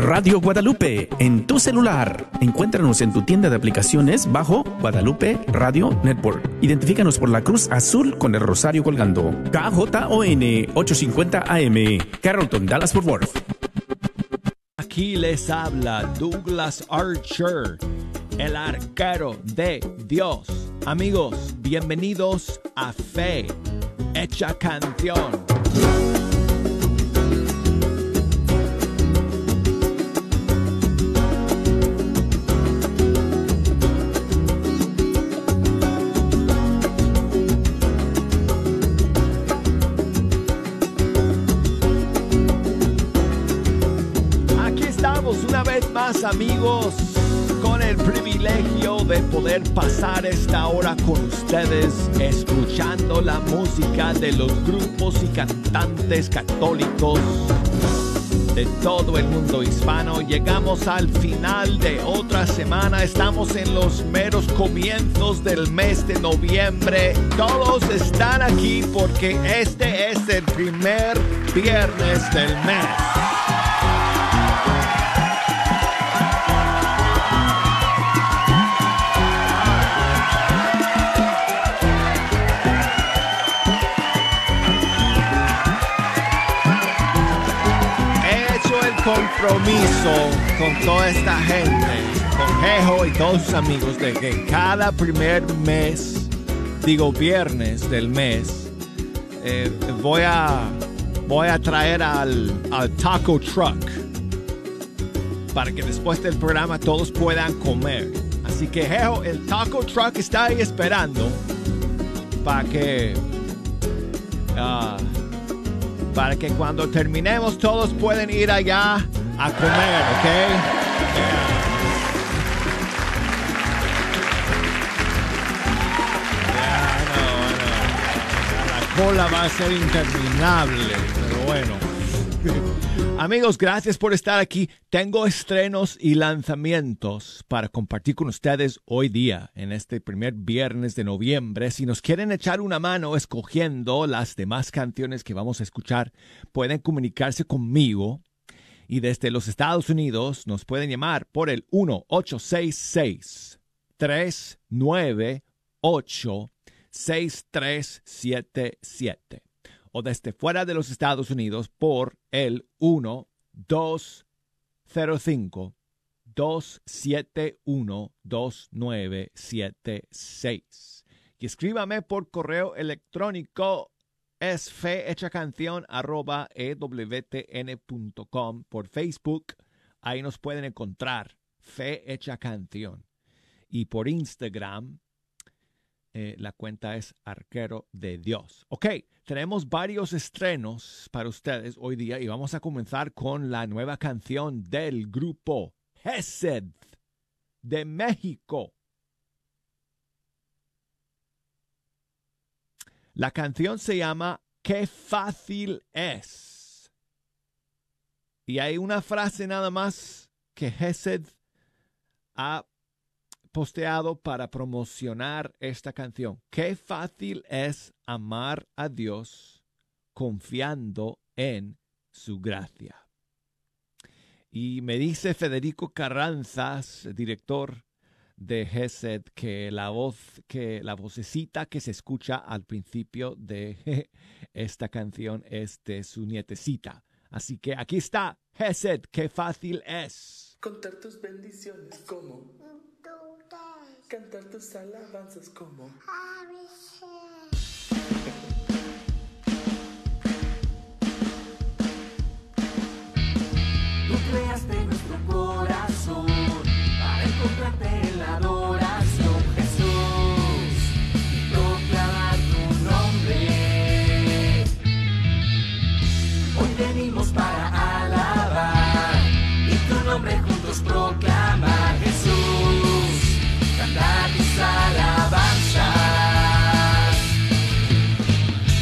Radio Guadalupe en tu celular. Encuéntranos en tu tienda de aplicaciones bajo Guadalupe Radio Network. Identifícanos por la cruz azul con el rosario colgando. KJON 850 AM, Carrollton, Dallas Fort Worth. Aquí les habla Douglas Archer, el arquero de Dios. Amigos, bienvenidos a Fe Hecha Canción. Una vez más, amigos, con el privilegio de poder pasar esta hora con ustedes, escuchando la música de los grupos y cantantes católicos de todo el mundo hispano. Llegamos al final de otra semana, estamos en los meros comienzos del mes de noviembre. Todos están aquí porque este es el primer viernes del mes. Compromiso con toda esta gente, con Jejo y todos sus amigos, de que cada primer mes, viernes del mes, voy a traer al taco truck para que después del programa todos puedan comer. Así que Jejo, el taco truck está ahí esperando para que cuando terminemos todos pueden ir allá a comer, ¿ok? La cola va a ser interminable, pero bueno. Amigos, gracias por estar aquí. Tengo estrenos y lanzamientos para compartir con ustedes hoy día, en este primer viernes de noviembre. Si nos quieren echar una mano escogiendo las demás canciones que vamos a escuchar, pueden comunicarse conmigo. Y desde los Estados Unidos nos pueden llamar por el 1-866-398-6377. O desde fuera de los Estados Unidos por el 1-205-271-2976. Y escríbame por correo electrónico, es fehechacancion@ewtn.com. Por Facebook, ahí nos pueden encontrar, Fe Hecha Canción. Y por Instagram, la cuenta es Arquero de Dios. Ok, tenemos varios estrenos para ustedes hoy día y vamos a comenzar con la nueva canción del grupo Gesed de México. La canción se llama Qué fácil es. Y hay una frase nada más que Gesed ha posteado para promocionar esta canción. Qué fácil es amar a Dios confiando en su gracia. Y me dice Federico Carranzas, director de Gesed, que la vocecita que se escucha al principio de esta canción es de su nietecita. Así que aquí está Gesed, qué fácil es. Contar tus bendiciones como cantar tus alabanzas como Tú creaste nuestro corazón para encontrarte en la adoración, Jesús, y proclamar tu nombre. Hoy venimos para alabar y tu nombre juntos proclamar, Jesús, cantar tus alabanzas.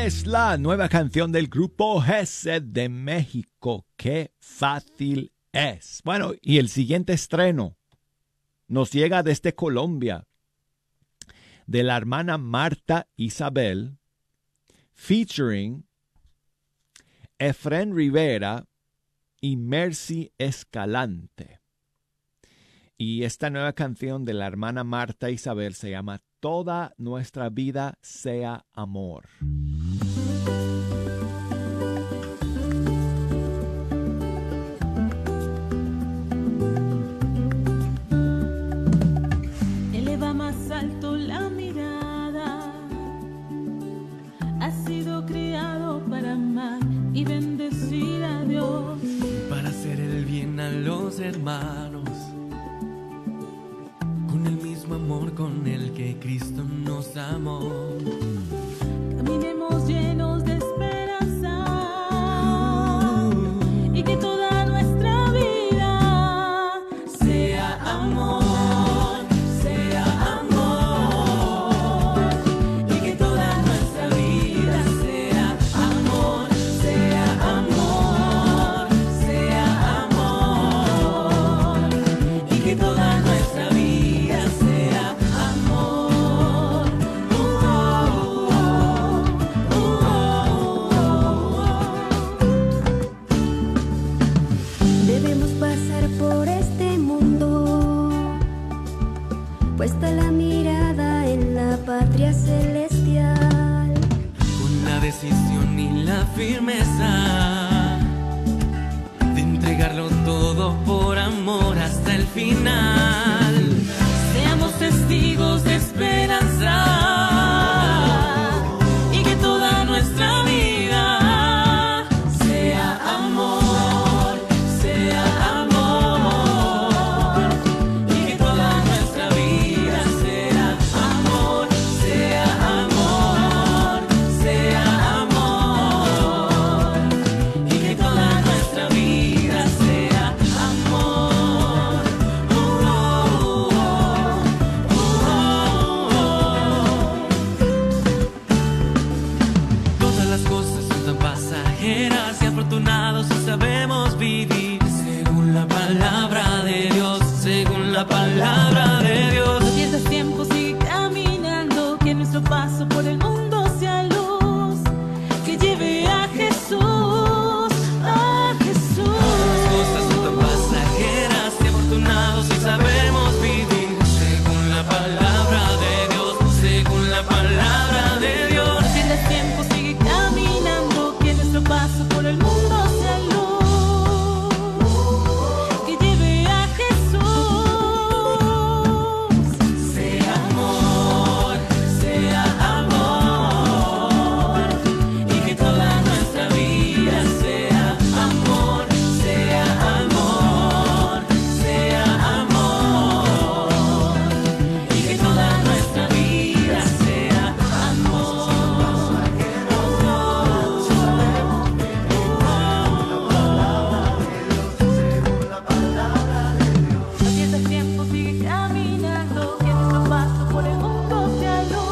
es la nueva canción del grupo Gesed de México. Qué fácil es. Bueno, y el siguiente estreno nos llega desde Colombia, de la hermana Marta Isabel, featuring Efren Rivera y Mercy Escalante. Y esta nueva canción de la hermana Marta Isabel se llama Toda nuestra vida sea amor. Eleva más alto la mirada. Has sido creado para amar y bendecir a Dios. Para hacer el bien a los hermanos, con el mismo amor con el que Cristo nos amó. Caminemos llenos de esperanza y que toda nuestra vida sea amor, sea amor. Y que toda nuestra vida sea amor, sea amor, sea amor. Y que toda nuestra vida sea amor. Debemos pasar por este mundo, puesta la mirada en la patria celestial. Con la decisión y la firmeza de entregarlo todo por amor hasta el final. Seamos testigos de esperanza y que toda nuestra vida sea amor, sea amor. Y que toda nuestra vida sea amor, sea amor, sea amor. Y que toda nuestra vida sea amor. Todas las cosas son tan pasajeras y afortunados si sabemos vivir según la palabra de Dios, según la palabra de Dios. No pierdas tiempo, sigue caminando, que nuestro paso por el mundo sea luz, que lleve a Jesús, a Jesús. Las cosas son tan pasajeras y afortunados si sabemos vivir según la palabra de Dios, según la palabra de Dios. No pierdas tiempo, sigue caminando, que nuestro paso por el mundo sea luz, que lleve a Jesús. Sea amor, sea amor. Y que toda nuestra vida sea amor, sea amor, sea amor. Y que toda nuestra vida sea amor. No pierdas tiempo, sigue caminando, que nuestro paso por el mundo sea luz.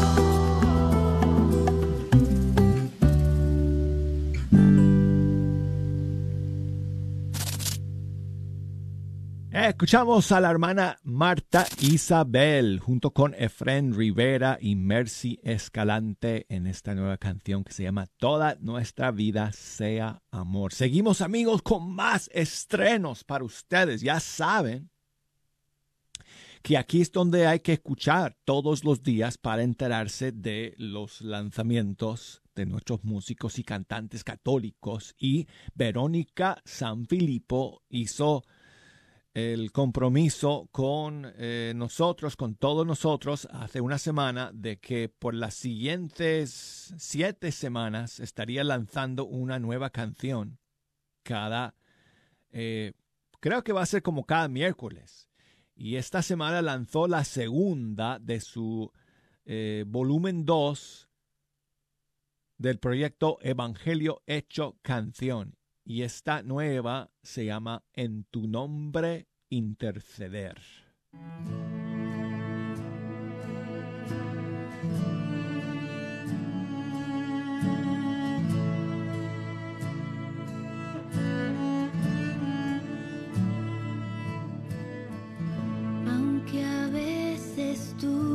Escuchamos a la hermana Marta Isabel junto con Efren Rivera y Mercy Escalante en esta nueva canción que se llama Toda nuestra vida sea amor. Seguimos, amigos, con más estrenos para ustedes. Ya saben que aquí es donde hay que escuchar todos los días para enterarse de los lanzamientos de nuestros músicos y cantantes católicos. Y Verónica Sanfilippo hizo el compromiso con nosotros, con todos nosotros, hace una semana, de que por las siguientes 7 semanas estaría lanzando una nueva canción cada, creo que va a ser como cada miércoles. Y esta semana lanzó la segunda de su volumen 2 del proyecto Evangelio Hecho Canción. Y esta nueva se llama En tu nombre interceder.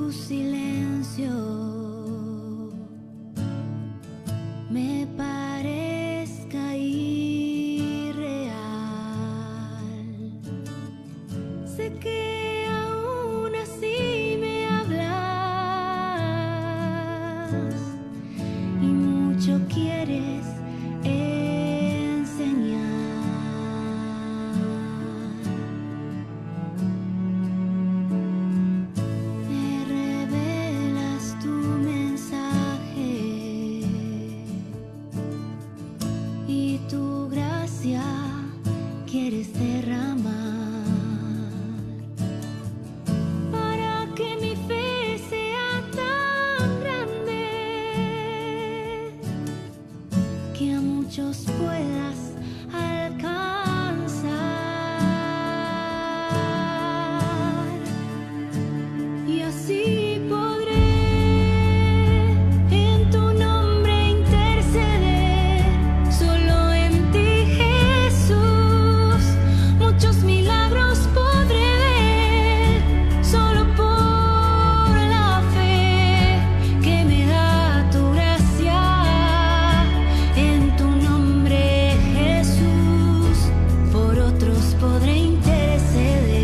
tu silencio me parezca irreal. Sé que aún así me hablas y mucho quieres enseñar. Me revelas tu mensaje y tu gracia quieres derramar para que mi fe sea tan grande que a muchos puedas alcanzar. Y así podré en tu nombre interceder. Solo en ti, Jesús, muchos milagros podré ver. Solo por la fe que me da tu gracia. En tu nombre, Jesús, por otros podré interceder.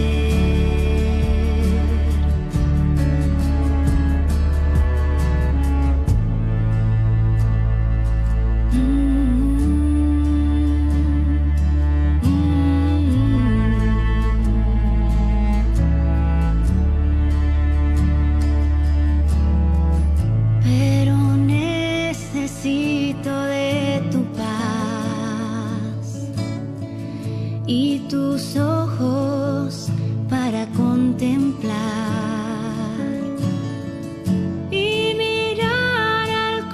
Pero necesito de tu paz y tus ojos para contemplar y mirar al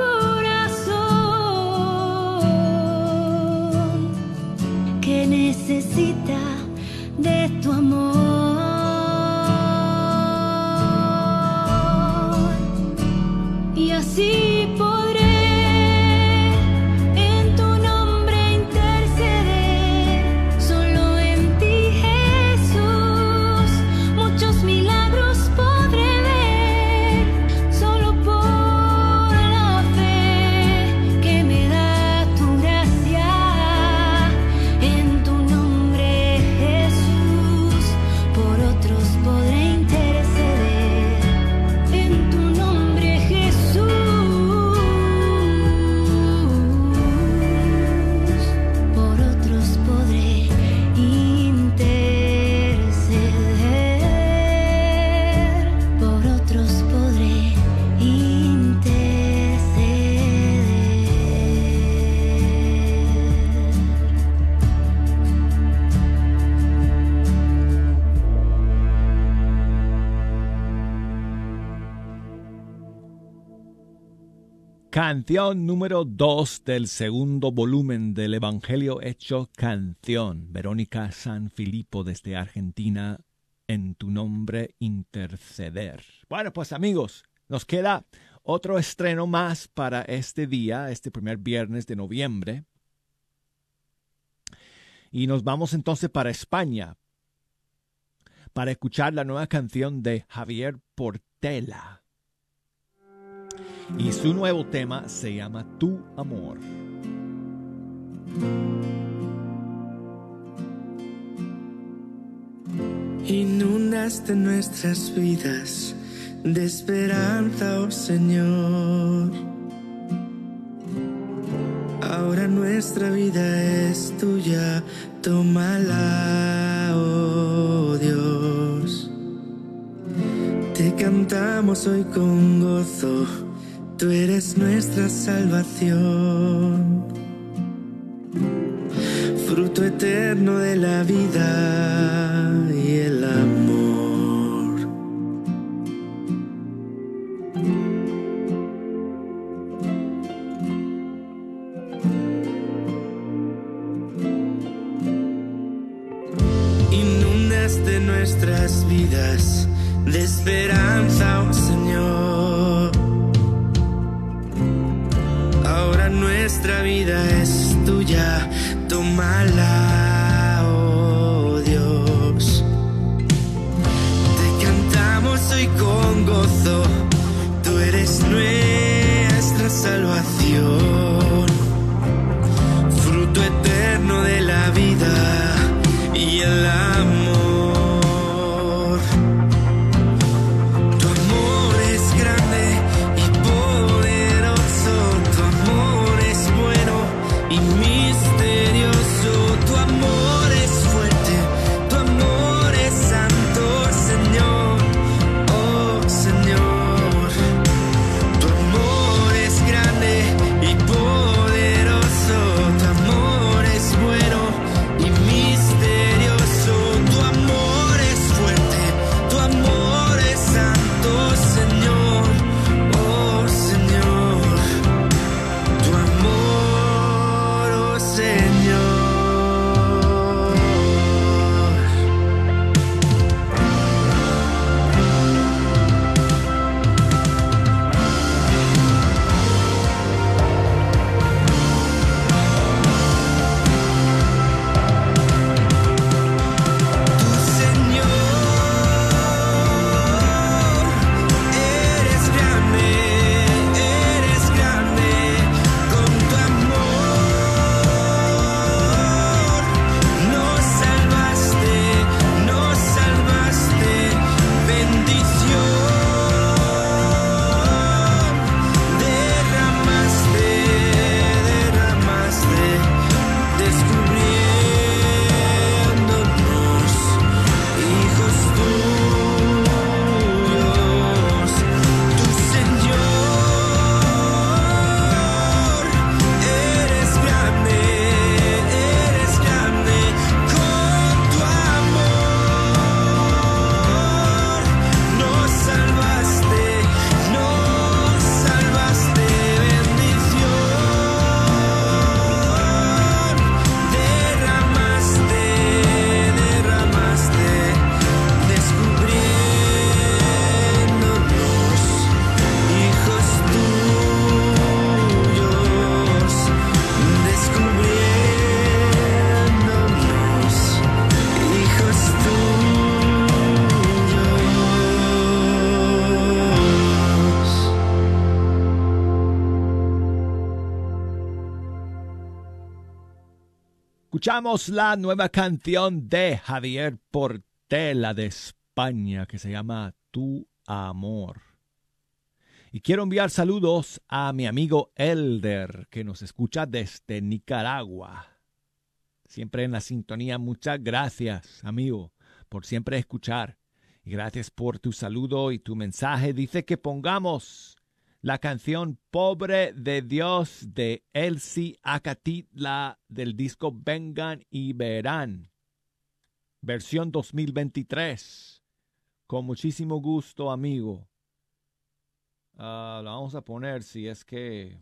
corazón que necesita de tu amor. Y así podré en tu nombre interceder. Solo en ti, Jesús, muchos milagros podré ver. Solo por la fe que me da tu gracia. En tu nombre, Jesús, por otros podré interceder. En tu nombre, Jesús, por otros podré interceder. Por otros podré Canción número 2 del segundo volumen del Evangelio hecho canción. Verónica Sanfilippo desde Argentina, en tu nombre interceder. Bueno, pues amigos, nos queda otro estreno más para este día, este primer viernes de noviembre. Y nos vamos entonces para España para escuchar la nueva canción de Javier Portela. Y su nuevo tema se llama Tu Amor. Inundaste nuestras vidas de esperanza, oh Señor. Ahora nuestra vida es tuya, tómala, oh Dios. Te cantamos hoy con gozo, tú eres nuestra salvación. Fruto eterno de la vida y el amor. Inundaste nuestras vidas de esperanza, oh Señor. Ahora nuestra vida es tuya, tómala, oh Dios. Te cantamos hoy con gozo, salvación, fruto eterno de la vida y el amor. Tu amor es grande y poderoso, tu amor es bueno y misterioso, tu amor es fuerte, tu amor es santo, Señor, oh Señor. Tu amor es grande y poderoso, tu amor es bueno y misterioso, tu amor es fuerte, tu amor es santo, Señor, oh Señor. Tu amor, oh Señor. Tu Señor, eres grande, con tu amor nos salvaste, bendición derramaste, descubriéndonos hijos tuyos. Tu Señor, eres grande, con tu amor nos salvaste, bendición derramaste, descubriéndonos hijos tuyos, descubriéndonos hijos tuyos. Escuchamos la nueva canción de Javier Portela de España que se llama Tu Amor. Y quiero enviar saludos a mi amigo Elder que nos escucha desde Nicaragua. Siempre en la sintonía. Muchas gracias, amigo, por siempre escuchar. Y gracias por tu saludo y tu mensaje. Dice que pongamos la canción Pobre de Dios de Elsie Acatitla del disco Vengan y Verán, versión 2023. Con muchísimo gusto, amigo. La vamos a poner si es que...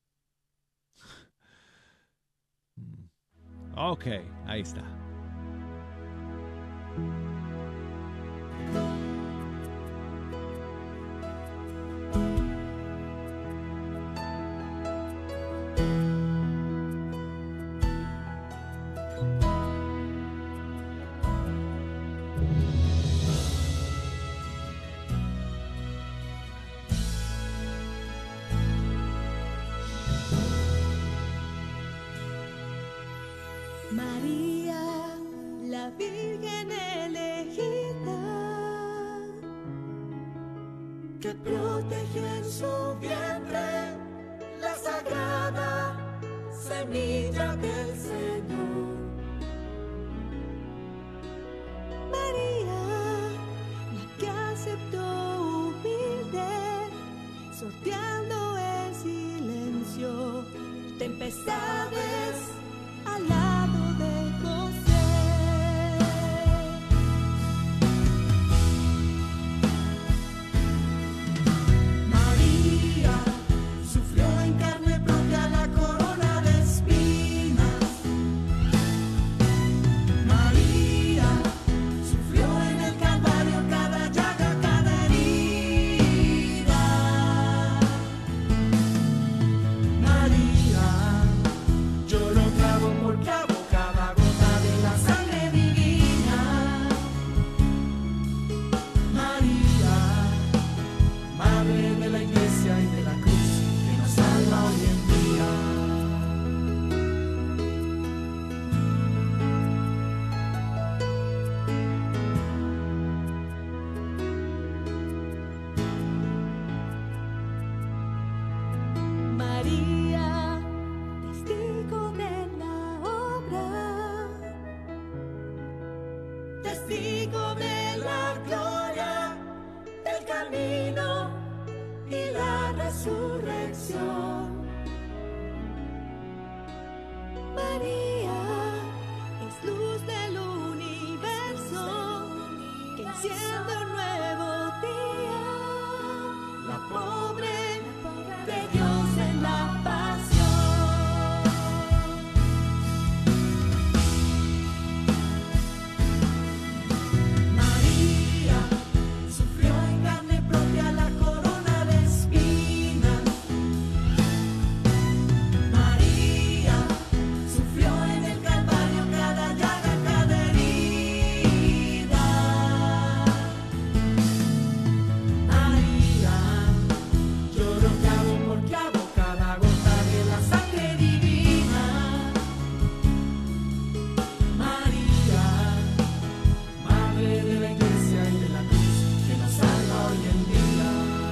Ok, ahí está. María, la Virgen elegida, que protegió en su vientre la sagrada semilla del Señor. María, la que aceptó humilde, sorteando en silencio tempestades al lado de José. María sufrió en carne propia la corona de espinas. María sufrió en el Calvario cada llaga, cada herida. María testigo de la gloria, del camino y la resurrección. María es luz del universo que enciende un nuevo día. La pobre de Dios en la pasión. María sufrió en carne propia la corona de espinas. María sufrió en el Calvario cada llaga, cada herida. María lloró clavo por clavo cada gota de la sangre divina. María, madre de la iglesia y de la cruz que nos salva hoy en día.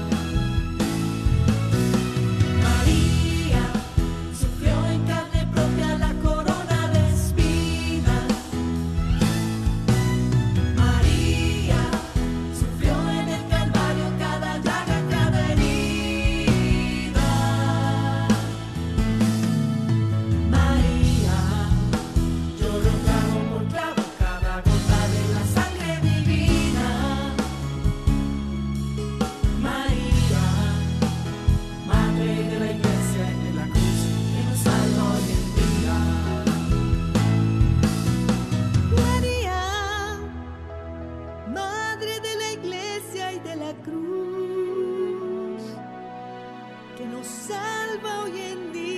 María sufrió en carne propia la corona de espinas. María sufrió en el Calvario cada llaga, cada herida. María lloró clavo por clavo cada gota de la sangre divina. María, madre de la iglesia y de la cruz que nos salva hoy en día. María, madre de la iglesia y de la cruz que nos salva hoy en día.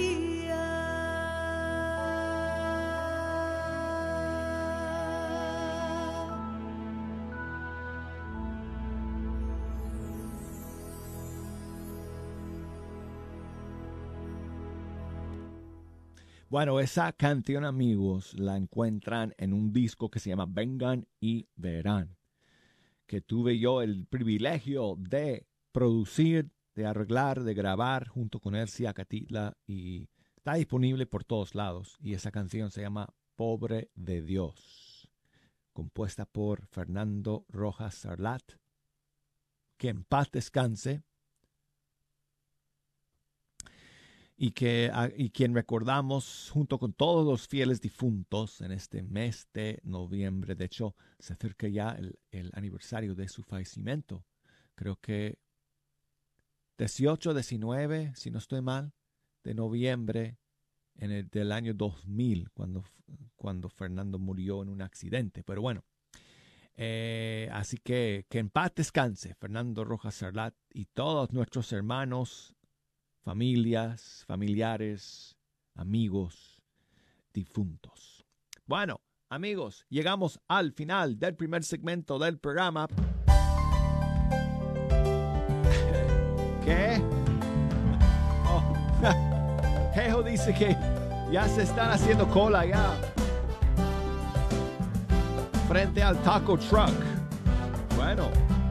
Bueno, esa canción, amigos, la encuentran en un disco que se llama Vengan y Verán, que tuve yo el privilegio de producir, de arreglar, de grabar junto con Elsie Acatitla, y está disponible por todos lados. Y esa canción se llama Pobre de Dios, compuesta por Fernando Rojas Sarlat, que en paz descanse, y quien recordamos junto con todos los fieles difuntos en este mes de noviembre. De hecho, se acerca ya el aniversario de su fallecimiento. Creo que 18, 19, si no estoy mal, de noviembre del año 2000, cuando Fernando murió en un accidente. Pero bueno, así que en paz descanse Fernando Rojas Sarlat y todos nuestros hermanos, familiares, amigos difuntos. Bueno, amigos, llegamos al final del primer segmento del programa. ¿Qué? Oh. Jejo dice que ya se están haciendo cola ya frente al taco truck. Bueno,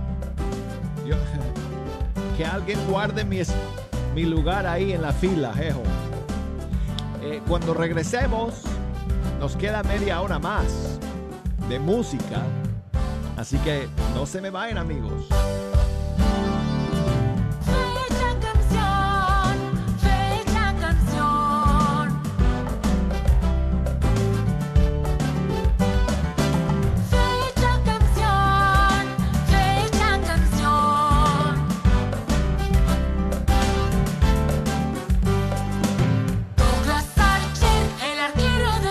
que alguien guarde mi lugar ahí en la fila, jejo. Cuando regresemos, nos queda media hora más de música. Así que no se me vayan, amigos. Fecha canción, fecha canción. Fecha canción, fecha canción. Douglas Archer, el arquero de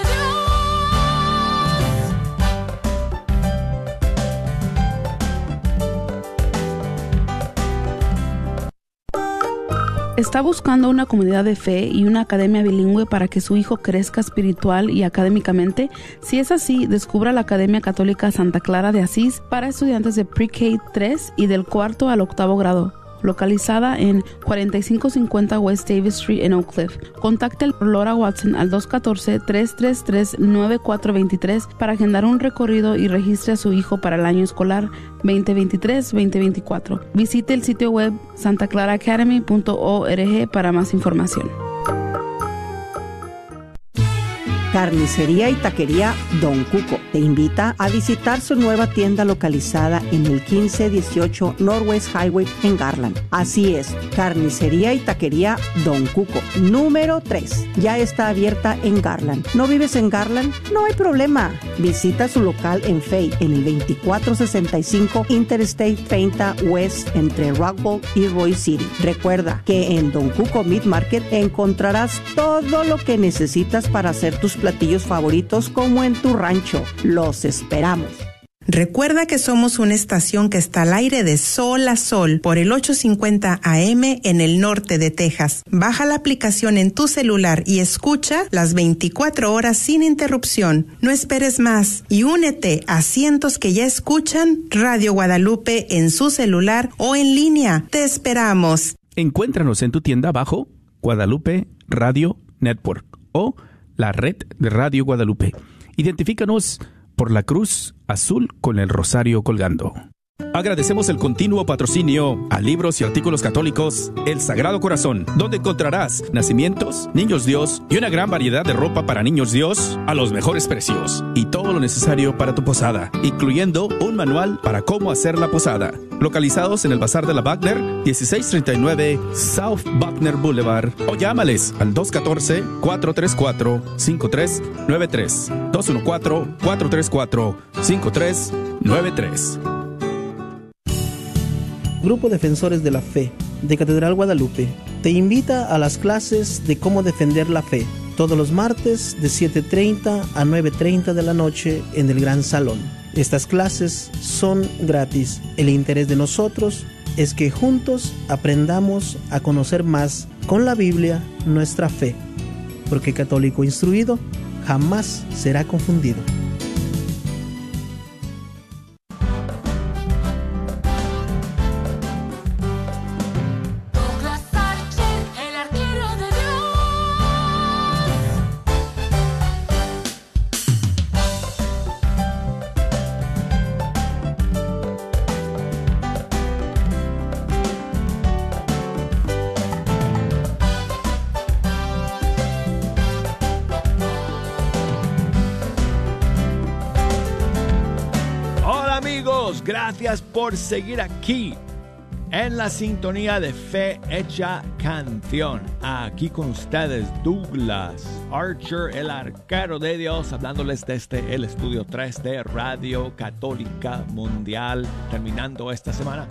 ¿Está buscando una comunidad de fe y una academia bilingüe para que su hijo crezca espiritual y académicamente? Si es así, descubra la Academia Católica Santa Clara de Asís para estudiantes de Pre-K 3 y del 4º al 8º grado, localizada en 4550 West Davis Street en Oak Cliff. Contacte a Laura Watson al 214-333-9423 para agendar un recorrido y registre a su hijo para el año escolar 2023-2024. Visite el sitio web santaclaraacademy.org para más información. Carnicería y Taquería Don Cuco te invita a visitar su nueva tienda localizada en el 1518 Northwest Highway en Garland. Así es, Carnicería y Taquería Don Cuco, número 3. Ya está abierta en Garland. ¿No vives en Garland? No hay problema. Visita su local en Fay, en el 2465 Interstate 30 West entre Rockville y Roy City. Recuerda que en Don Cuco Meat Market encontrarás todo lo que necesitas para hacer tus platillos favoritos como en tu rancho. Los esperamos. Recuerda que somos una estación que está al aire de sol a sol por el 850 AM en el norte de Texas. Baja la aplicación en tu celular y escucha las 24 horas sin interrupción. No esperes más y únete a cientos que ya escuchan Radio Guadalupe en su celular o en línea. Te esperamos. Encuéntranos en tu tienda bajo Guadalupe Radio Network o la red de Radio Guadalupe. Identifícanos por la cruz azul con el rosario colgando. Agradecemos el continuo patrocinio a libros y artículos católicos El Sagrado Corazón, donde encontrarás nacimientos, niños Dios y una gran variedad de ropa para niños Dios a los mejores precios y todo lo necesario para tu posada, incluyendo un manual para cómo hacer la posada. Localizados en el Bazar de la Wagner, 1639 South Wagner Boulevard, o llámales al 214-434-5393, 214-434-5393. Grupo Defensores de la Fe de Catedral Guadalupe te invita a las clases de cómo defender la fe, todos los martes de 7:30 a 9:30 de la noche en el Gran Salón. Estas clases son gratis. El interés de nosotros es que juntos aprendamos a conocer más con la Biblia nuestra fe, porque católico instruido jamás será confundido. Gracias por seguir aquí en la sintonía de Fe Hecha Canción. Aquí con ustedes Douglas Archer, el arquero de Dios, hablándoles desde el estudio 3 de Radio Católica Mundial, terminando esta semana.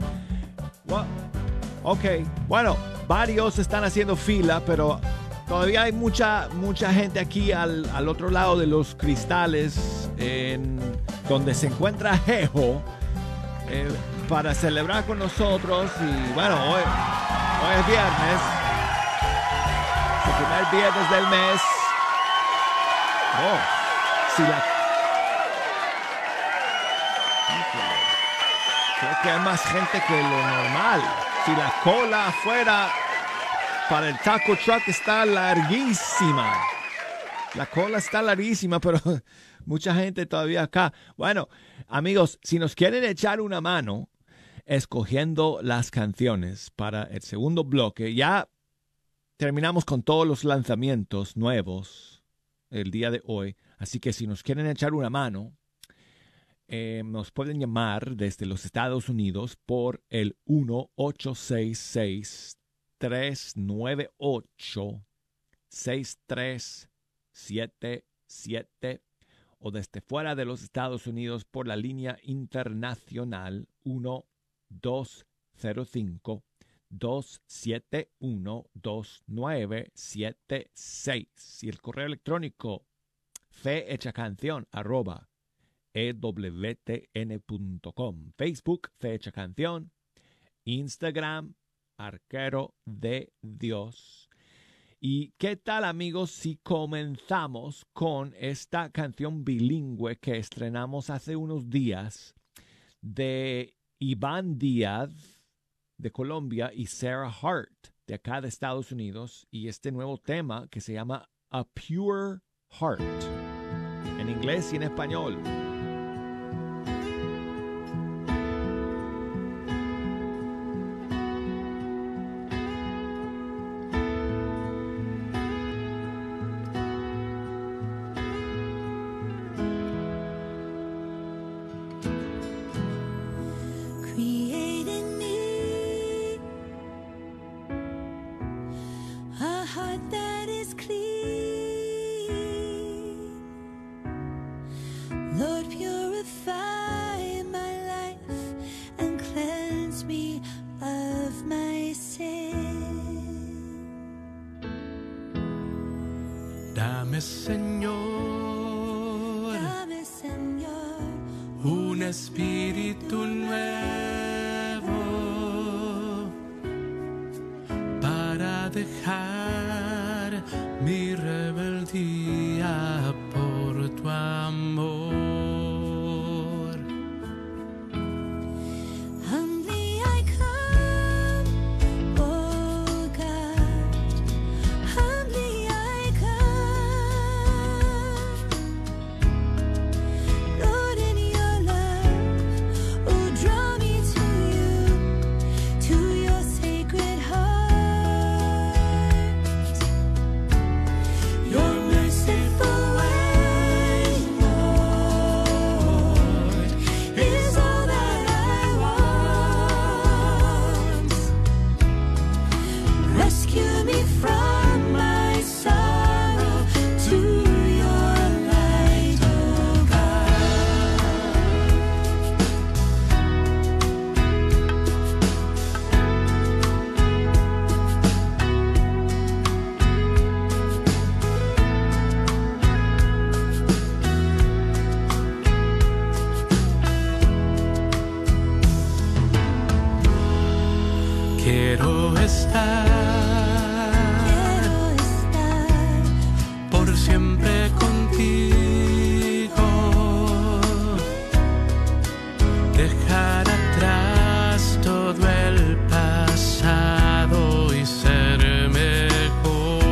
Bueno, varios están haciendo fila, pero todavía hay mucha gente aquí al otro lado de los cristales, en donde se encuentra Jeho, para celebrar con nosotros. Y bueno, hoy es viernes, el primer viernes del mes. Creo que hay más gente que lo normal. Si la cola afuera para el taco truck está larguísima. La cola está larguísima, pero mucha gente todavía acá. Bueno, amigos, si nos quieren echar una mano escogiendo las canciones para el segundo bloque, ya terminamos con todos los lanzamientos nuevos el día de hoy. Así que si nos quieren echar una mano, nos pueden llamar desde los Estados Unidos por el 1-866-398-6377 o desde fuera de los Estados Unidos por la línea internacional 1-205-271-2976 y el correo electrónico fehechacancion@ewtn.com. Facebook Fe Hecha Canción, Instagram Arquero de Dios. ¿Y qué tal, amigos, si comenzamos con esta canción bilingüe que estrenamos hace unos días de Iván Díaz de Colombia y Sarah Hart de acá de Estados Unidos, y este nuevo tema que se llama A Pure Heart, en inglés y en español? Señor, un espíritu nuevo para dejar mi rebeldía por tu amor. Humbly I come, oh God, humbly I come. Lord, in your love, oh, draw me to your sacred heart. Your merciful way, Lord, is all that I want. Rescue me from my sorrow to your light, oh God. Quiero estar por siempre contigo, dejar atrás todo el pasado y ser mejor.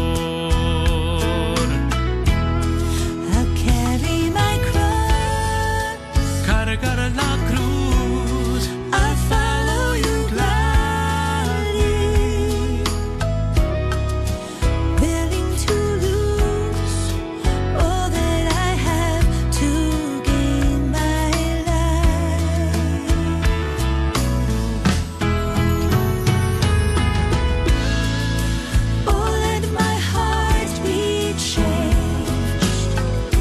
I'll carry my cross, Cargar la cruz, I'll follow you gladly, willing to lose all that I have to gain my life. Oh, let my heart be changed,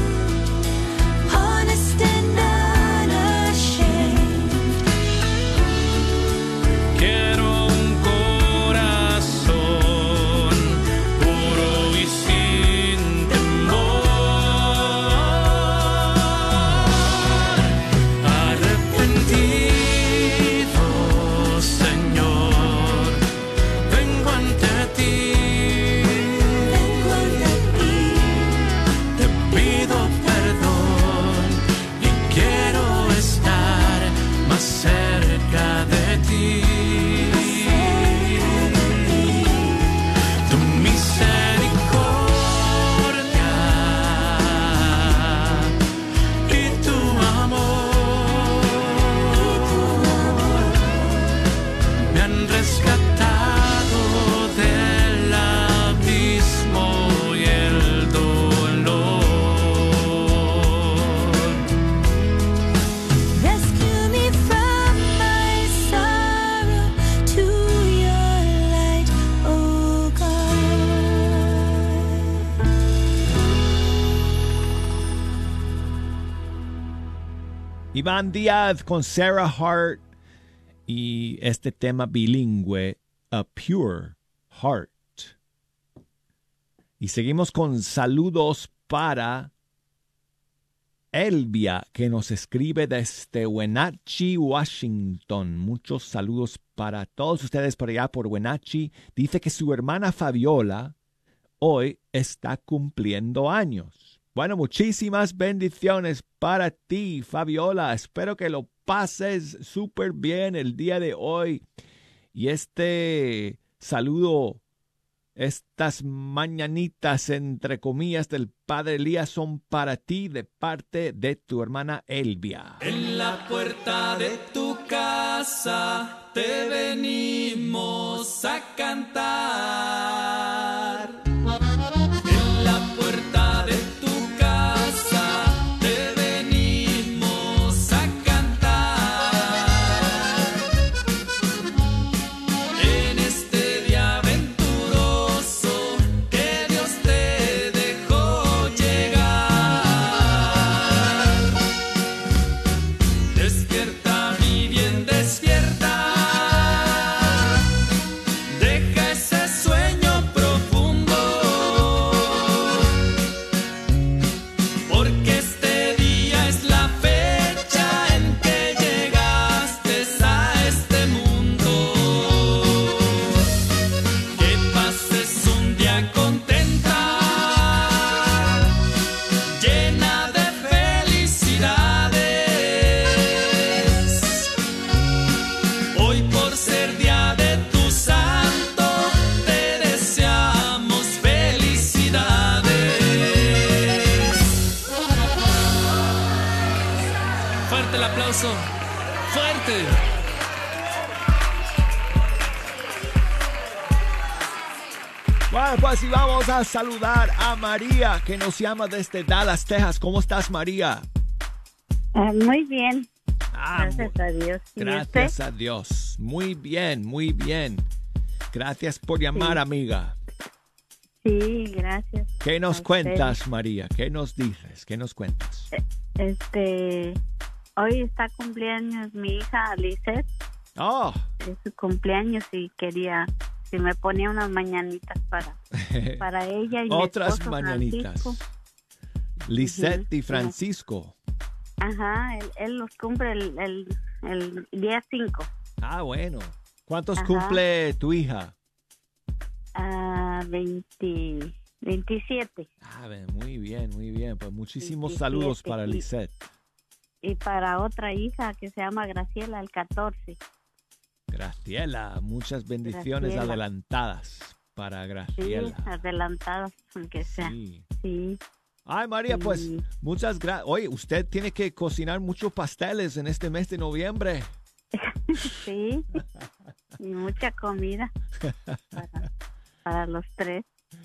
honest and unashamed. quiero un corazón puro y sin temor, arrepentido, Señor, vengo ante ti, te pido perdón y quiero estar más cerca de ti. Tu misericordia y tu amor me han rescatado del abismo y el dolor. Rescue me from my sorrow to your light, oh God. Iván Díaz con Sarah Hart y este tema bilingüe, A Pure Heart. Y seguimos con saludos para Elvia, que nos escribe desde Wenatchee, Washington. Muchos saludos para todos ustedes por allá por Wenatchee. Dice que su hermana Fabiola hoy está cumpliendo años. Bueno, muchísimas bendiciones para ti, Fabiola. Espero que lo pases súper bien el día de hoy. Y este saludo, estas mañanitas, entre comillas, del Padre Elías son para ti de parte de tu hermana Elvia. En la puerta de tu casa te venimos a cantar. En la puerta de tu casa te venimos a cantar. En este día venturoso que Dios te dejó llegar. Despierta, mi bien, despierta. Deja ese sueño profundo. ¡Fuerte! Bueno, pues y vamos a saludar a María, que nos llama desde Dallas, Texas. ¿Cómo estás, María? Muy bien. Ah, Gracias a Dios. ¿Y gracias usted? a Dios. Muy bien, muy bien. Gracias por llamar, Sí. amiga. Sí, gracias. ¿Qué nos A cuentas, usted. María? ¿Qué nos dices? ¿Qué nos cuentas? Hoy está cumpleaños mi hija Lizeth. Oh, Es su cumpleaños y quería, si me ponía unas mañanitas para ella y mi otras esposo, mañanitas. Francisco. Lisette y Ujú. Francisco. Ajá, él los cumple el día 5. Ah, bueno. ¿Cuántos Ajá. cumple tu hija? 27. Ah, muy bien, muy bien. Pues muchísimos 27, saludos para y- Lisette. Y para otra hija que se llama Graciela, el 14. Graciela, muchas bendiciones Graciela. adelantadas para Sí, Graciela. adelantadas, aunque sea. Sí. Sí. Ay, María, pues Sí. muchas gracias. Oye, usted tiene que cocinar muchos pasteles en este mes de noviembre. Sí, y mucha comida para los tres.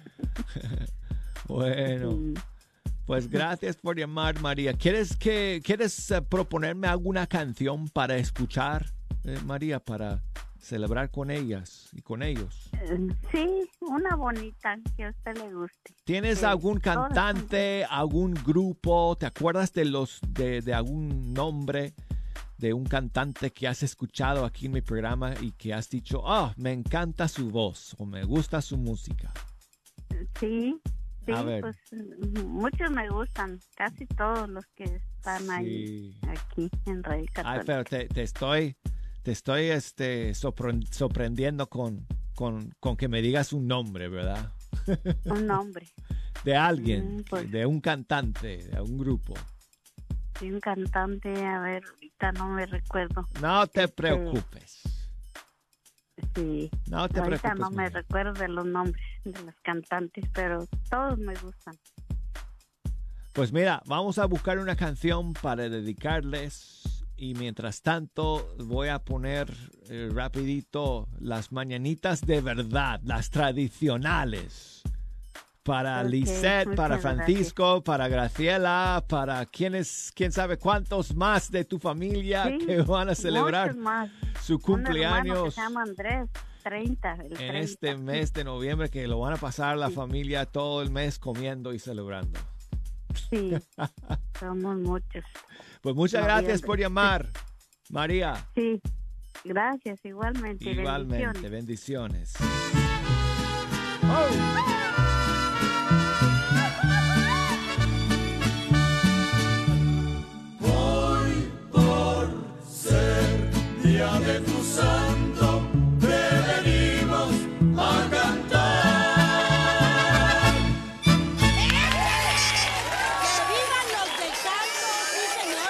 Bueno, Sí. pues gracias por llamar, María. ¿Quieres proponerme alguna canción para escuchar, María, para celebrar con ellas y con ellos? Sí, una bonita que a usted le guste. ¿Tienes Sí, algún todas son- cantante, algún grupo? ¿Te acuerdas de algún nombre de un cantante que has escuchado aquí en mi programa y que has dicho, me encanta su voz o me gusta su música? Sí, sí, A ver. pues muchos me gustan, casi todos los que están ahí Sí. aquí en Radio Ay, Católica. pero te estoy sorprendiendo con que me digas un nombre, ¿verdad? Un nombre, De alguien, pues. de un cantante, de un grupo. sí, un cantante, a ver, ahorita no me recuerdo. No te preocupes. Sí, No te ahorita preocupes. no me María. recuerdo de los nombres de los cantantes, pero todos me gustan. Pues mira, vamos a buscar una canción para dedicarles y mientras tanto voy a poner rapidito las mañanitas de verdad, las tradicionales. Para Ok, Lisette, muchas para Francisco, para Graciela, para quién sabe cuántos más de tu familia Sí, que van a celebrar muchos más. su Un hermano que cumpleaños se llama Andrés, 30, el en 30. este mes de noviembre, que lo van a pasar la familia todo el mes comiendo y celebrando. Sí, somos muchos. Pues muchas Noviembre. gracias por llamar, María. Sí, gracias, igualmente. Igualmente, bendiciones. bendiciones. Hoy por ser día de tu santo, te venimos a cantar. ¡Que vivan los del canto, sí,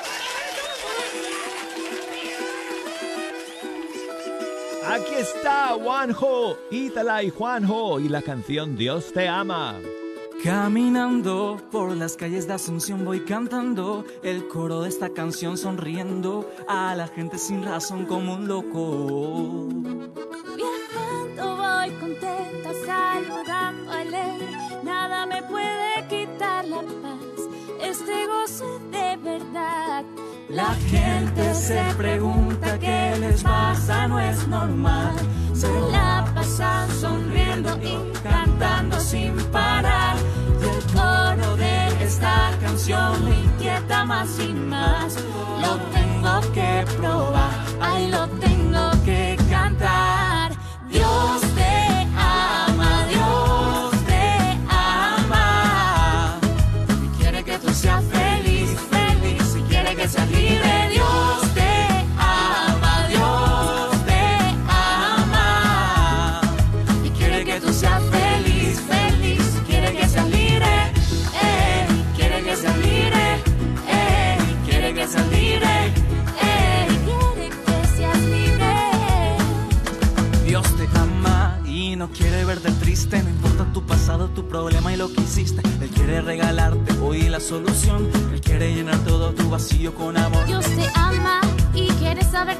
señor! Aquí está Juanjo, Ítala y Juanjo y la canción Dios te ama. Caminando por las calles de Asunción voy cantando el coro de esta canción, sonriendo a la gente sin razón como un loco. Viajando voy contenta, saludando alegre, nada me puede quitar la paz, este gozo de verdad. La gente se pregunta qué les pasa, no es normal. Se la pasan sonriendo y cantando sin parar. Y el coro de esta canción me inquieta más y más. Lo tengo que probar, ahí lo tengo que cantar. Dios te ama, Dios te ama. Y quiere que tú seas feliz, feliz. Y quiere que seas libre. Dios te ama, Dios te ama. Y quiere que tú seas feliz, feliz. Y quiere que seas libre. Quiere que seas libre. Quiere que seas libre. Quiere que seas libre. Dios te ama y no quiere verte triste. No importa tu pasado, tu problema y lo que hiciste. Él quiere regalarte hoy la solución. Él quiere llenar todo tu vacío con amor. Dios te ama y quiere saber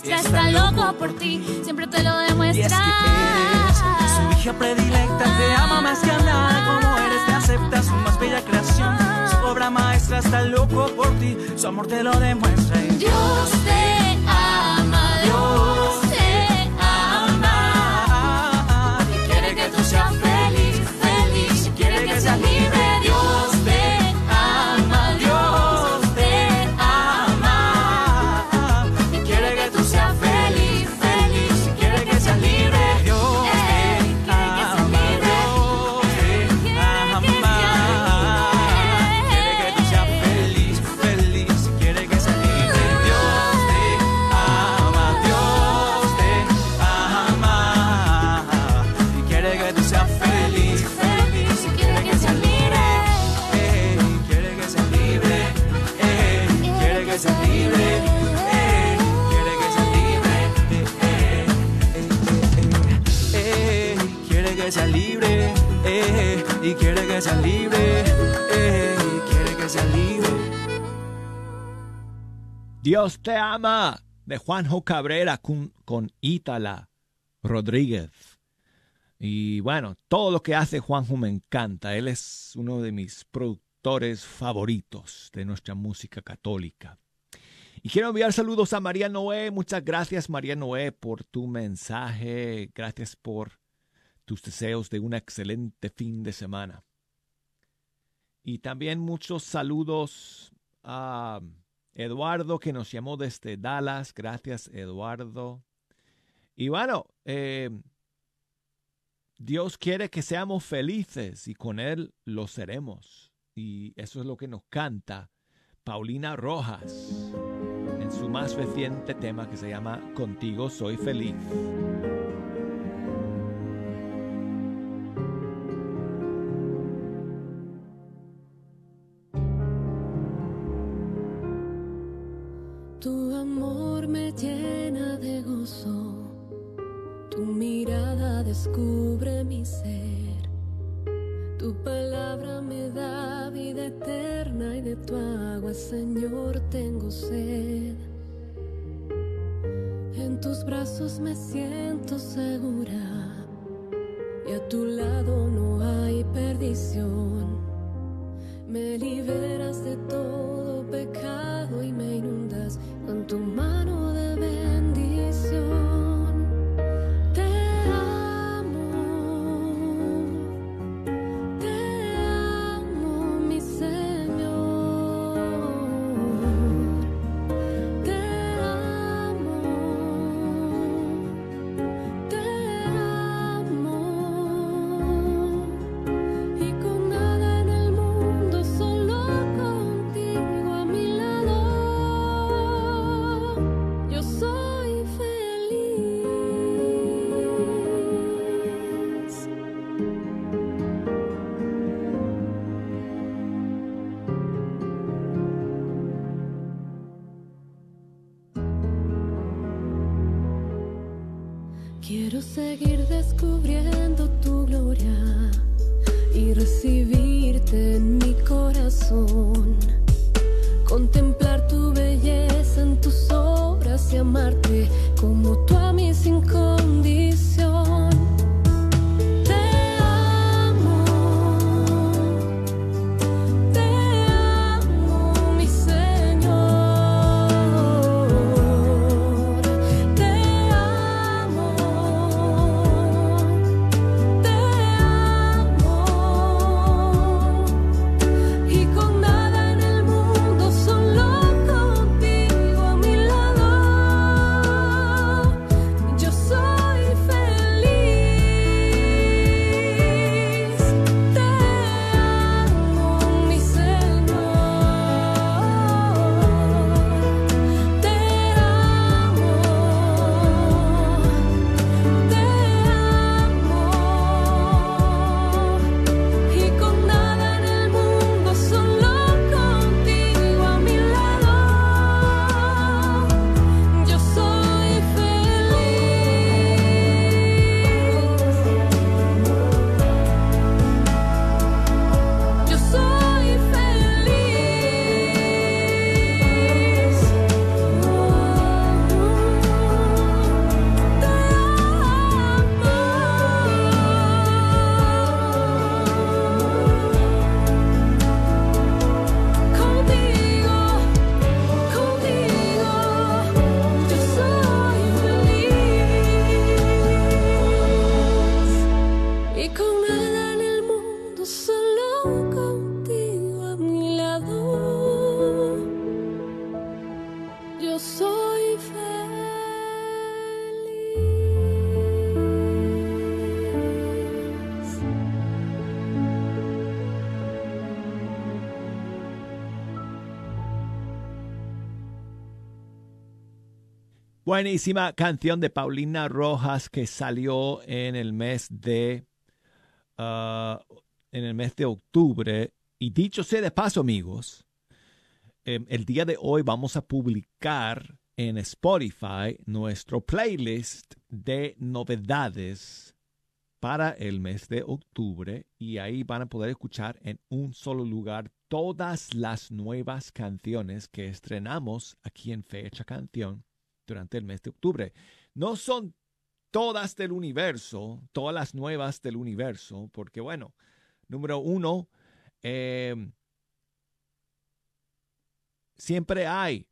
maestra está loco por ti, siempre te lo Y es demuestra. que eres su hija predilecta, te ama más que a nada, como eres te acepta, su más bella creación. Su obra maestra está loco por ti, su amor te lo demuestra. Dios te ama, Dios te ama. Y quiere que tú seas feliz, feliz. Y quiere que seas libre. Dios te ama, Dios te ama. Y quiere que tú seas feliz, feliz. Y quiere que seas libre. Dios te ama, quiere que tú seas feliz, feliz. Quiere que seas libre. Dios te ama, Dios te ama. Y quiere que tú seas feliz, feliz. Quiere que seas libre. Quiere que seas libre. Quiere que seas libre. Quiere que seas libre. Quiere que seas libre. Y quiere que seas libre. Quiere que seas libre. Dios te ama, de Juanjo Cabrera con Ítala Rodríguez. Y bueno, todo lo que hace Juanjo me encanta. Él es uno de mis productores favoritos de nuestra música católica. Y quiero enviar saludos a María Noé. Muchas gracias, María Noé, por tu mensaje. Gracias por tus deseos de un excelente fin de semana. Y también muchos saludos a Eduardo, que nos llamó desde Dallas. Gracias, Eduardo. Y bueno, Dios quiere que seamos felices y con Él lo seremos. Y eso es lo que nos canta Paulina Rojas en su más reciente tema que se llama Contigo soy feliz. Tu amor me llena de gozo, tu mirada descubre mi ser, tu palabra me da vida eterna y de tu agua, Señor, tengo sed. En tus brazos me siento segura y a tu lado no hay perdición. Me liberas de todo pecado y me inundas con tu mano de bendición. Te amo, mi Señor. Te amo, y con nada en el mundo, solo contigo a mi lado, yo soy feliz. Quiero seguir descubriendo tu gloria y recibirte en mi corazón, contemplar tu belleza en tus obras y amarte como tú a mí sin condición. Te amo, mi Señor. Te amo, y con nada en el mundo, solo contigo a mi lado, yo soy feliz. Buenísima canción de Paulina Rojas que salió en el mes de octubre. Y dicho sea de paso, amigos, el día de hoy vamos a publicar en Spotify nuestro playlist de novedades para el mes de octubre, y ahí van a poder escuchar en un solo lugar todas las nuevas canciones que estrenamos aquí en Fecha Canción durante el mes de octubre. No son todas del universo, todas las nuevas del universo, porque bueno, número uno, siempre hay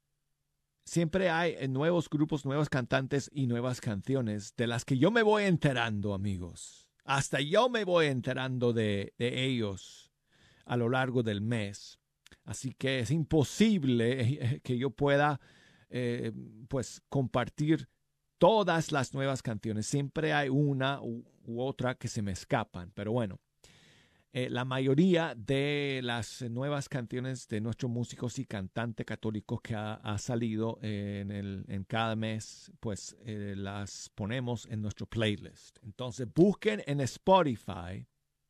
nuevos grupos, nuevos cantantes y nuevas canciones de las que yo me voy enterando, amigos. Hasta yo me voy enterando de ellos a lo largo del mes. Así que es imposible que yo pueda pues compartir todas las nuevas canciones. Siempre hay una u otra que se me escapan. Pero bueno, la mayoría de las nuevas canciones de nuestros músicos y cantantes católicos que ha salido en cada mes, pues las ponemos en nuestro playlist. Entonces busquen en Spotify,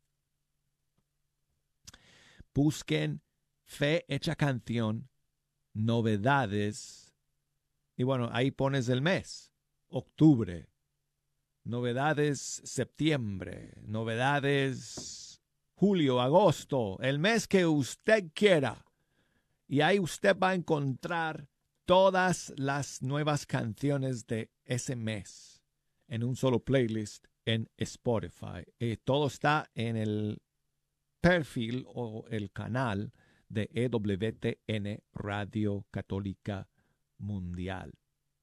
busquen Fe Hecha Canción, novedades, y bueno, ahí pones el mes, octubre, novedades septiembre, novedades julio, agosto, el mes que usted quiera. Y ahí usted va a encontrar todas las nuevas canciones de ese mes en un solo playlist en Spotify. Todo está en el perfil o el canal de EWTN Radio Católica Mundial.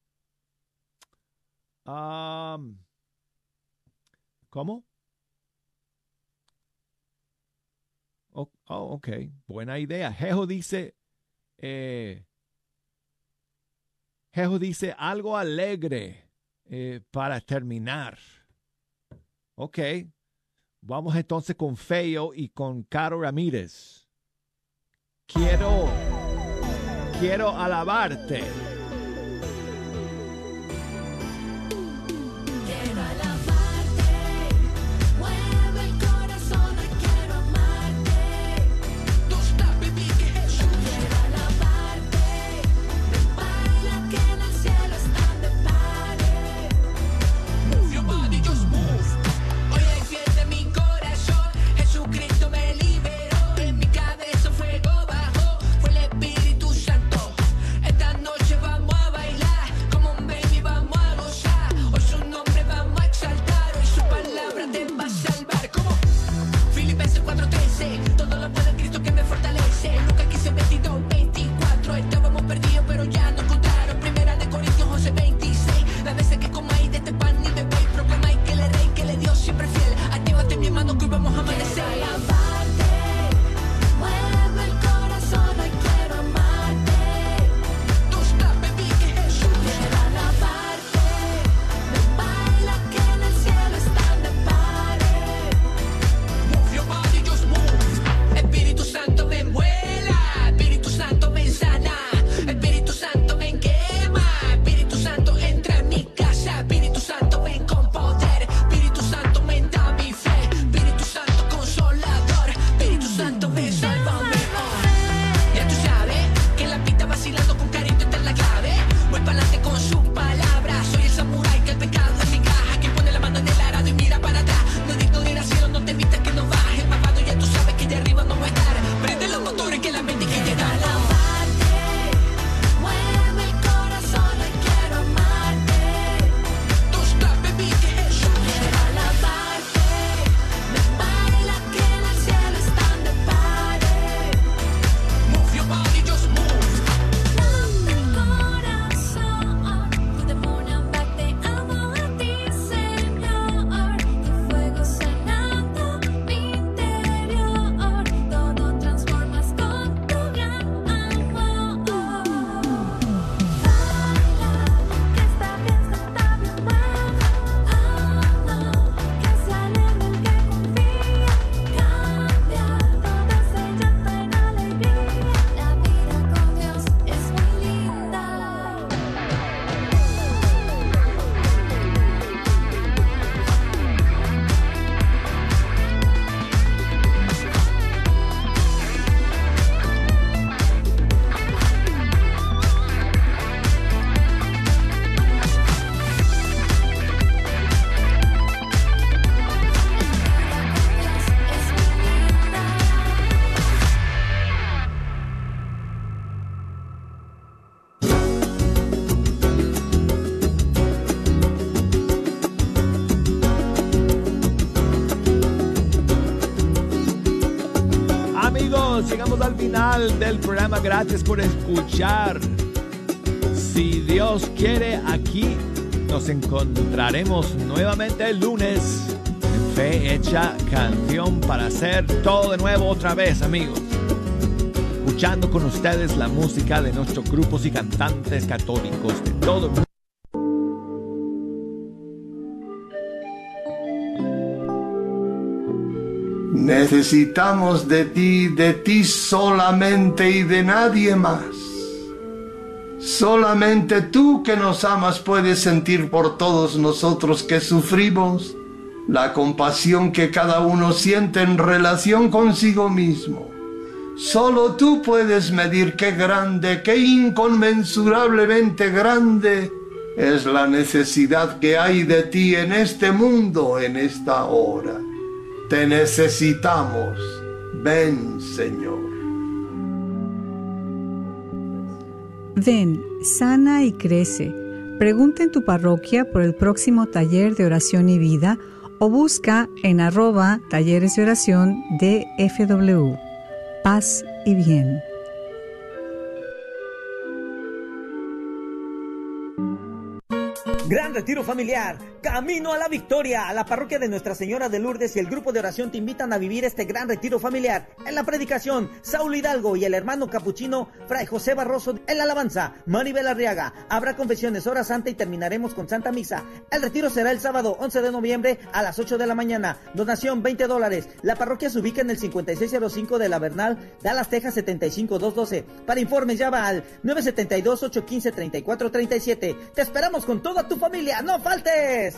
¿Cómo? Ok. Buena idea. Jejo dice algo alegre para terminar. Ok. Vamos entonces con Feo y con Caro Ramírez. Quiero alabarte. Cristo me liberó, en mi cabeza fuego bajó, fue el Espíritu Santo. Esta noche final del programa. Gracias por escuchar. Si Dios quiere, aquí nos encontraremos nuevamente el lunes. En Fe Hecha Canción, para hacer todo de nuevo otra vez, amigos. Escuchando con ustedes la música de nuestros grupos y cantantes católicos de todo el mundo. Necesitamos de ti solamente y de nadie más. Solamente tú que nos amas puedes sentir por todos nosotros que sufrimos la compasión que cada uno siente en relación consigo mismo. Solo tú puedes medir qué grande, qué inconmensurablemente grande es la necesidad que hay de ti en este mundo, en esta hora. Te necesitamos. Ven, Señor. Ven, sana y crece. Pregunta en tu parroquia por el próximo taller de oración y vida o busca en @talleres de oración DFW. Paz y bien. Gran Retiro Familiar, camino a la victoria. La parroquia de Nuestra Señora de Lourdes y el grupo de oración te invitan a vivir este gran retiro familiar. En la predicación, Saulo Hidalgo y el hermano capuchino Fray José Barroso. En la alabanza, Maribel Arriaga. Habrá confesiones, hora santa y terminaremos con Santa Misa. El retiro será el sábado 11 de noviembre a las 8 de la mañana. Donación $20. La parroquia se ubica en el 5605 de la Bernal, Dallas, Texas 75212. Para informes llama al 972-815-3437. Te esperamos con toda tu familia, ¡no faltes!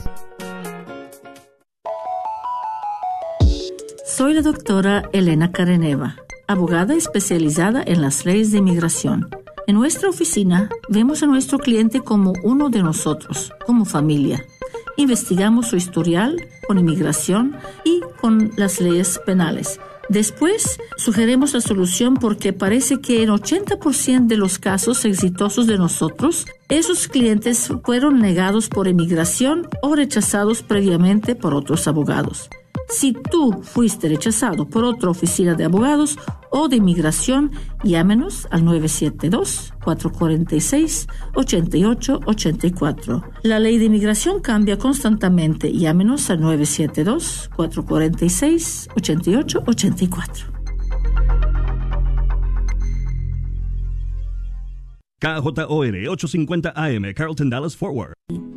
Soy la doctora Elena Careneva, abogada especializada en las leyes de inmigración. En nuestra oficina vemos a nuestro cliente como uno de nosotros, como familia. Investigamos su historial con inmigración y con las leyes penales. Después, sugerimos la solución porque parece que en 80% de los casos exitosos de nosotros, esos clientes fueron negados por inmigración o rechazados previamente por otros abogados. Si tú fuiste rechazado por otra oficina de abogados o de inmigración, llámenos al 972-446-8884. La ley de inmigración cambia constantemente. Llámenos al 972-446-8884. KJOR 850 AM, Carlton Dallas Fort Worth.